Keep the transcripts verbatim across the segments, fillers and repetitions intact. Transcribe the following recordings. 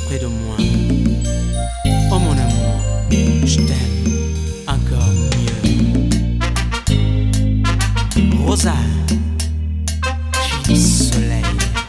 près de moi. Oh mon amour, je t'aime encore mieux. Rosa, fille du soleil.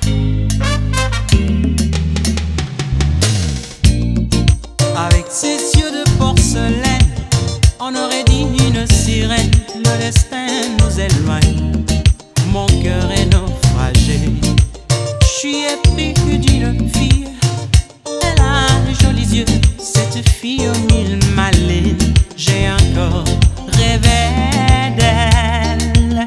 Avec ses yeux de porcelaine, on aurait dit une sirène. Le destin nous éloigne, mon cœur est naufragé. Je suis épris d'une fille, elle a de jolis yeux. Cette fille aux mille malines, j'ai encore rêvé d'elle.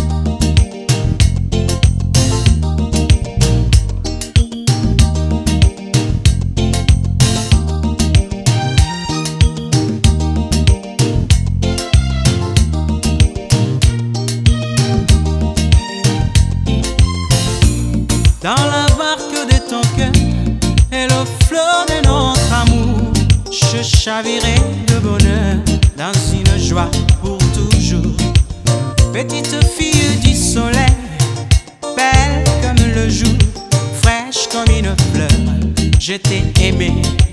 Dans la barque de ton cœur et le flot de notre amour, je chavirai de bonheur dans une joie pour toujours. Petite fille du soleil, belle comme le jour, fraîche comme une fleur, je t'ai aimé